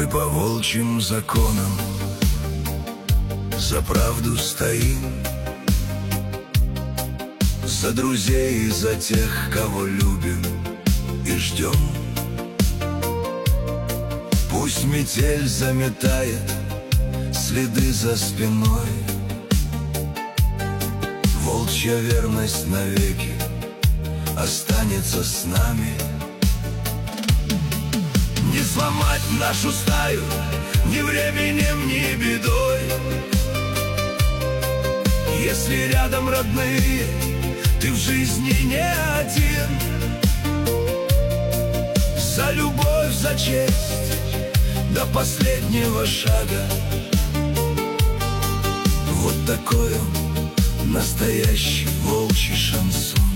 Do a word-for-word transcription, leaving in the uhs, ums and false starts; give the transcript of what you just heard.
по волчьим законам за правду стоим, за друзей и за тех, кого любим и ждем. Пусть метель заметает следы за спиной, волчья верность навеки останется с нами. Не сломать нашу стаю ни временем, ни бедой. Если рядом родные, ты в жизни не один. За любовь, за честь до последнего шага. Вот такой он, настоящий волчий шансон.